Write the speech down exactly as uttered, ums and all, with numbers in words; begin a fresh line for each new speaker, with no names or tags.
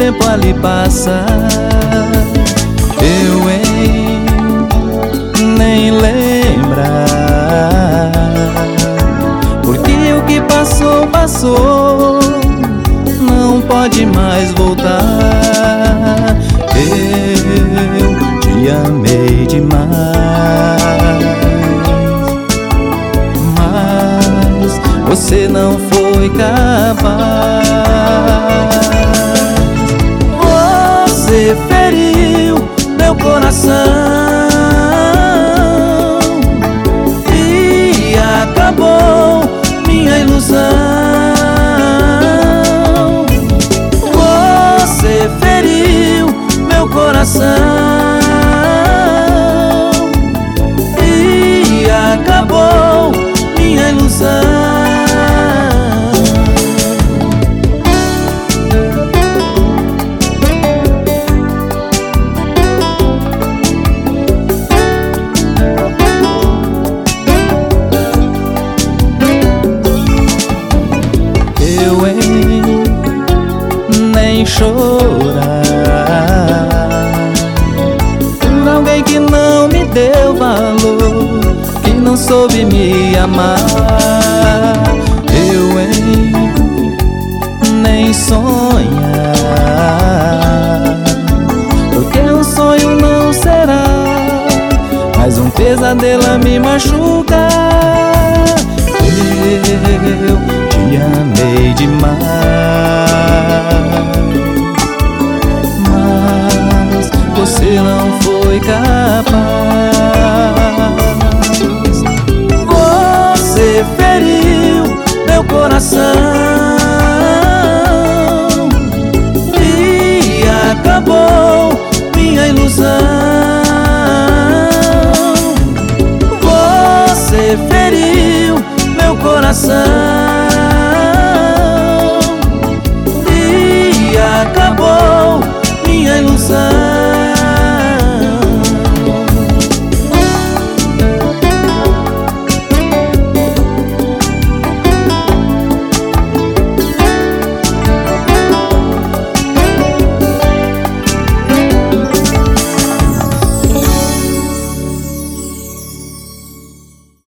tempo ali passar. Eu hein, nem lembrar, porque o que passou, passou, não pode mais voltar. Eu te amei demais, mas você não foi capaz. Você feriu meu coração e acabou minha ilusão. Você feriu meu coração e acabou minha ilusão. Eu hein, nem chorar por alguém que não me deu valor, que não soube me amar. Eu hein, nem sonhar, porque um sonho não será mais um pesadelo a me machucar. Eu te amei demais, mas você não foi capaz. Você feriu meu coração e acabou minha ilusão. Você feriu meu coração